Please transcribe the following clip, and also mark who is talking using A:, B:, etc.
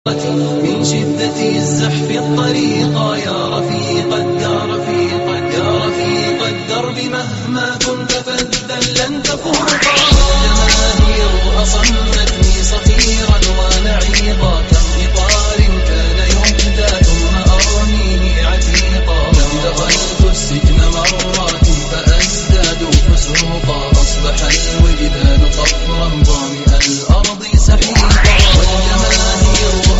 A: من شدة الزحف الطريقة يا رفيق الدرب مهما كنت فذا لن تفوقا. الجماهير أصمتني صفيرا ونعيقا، كم إطار كان يهدى ثم أرميه عتيقا. لم دخلت السجن مرات فأزداد فسوقا، أصبح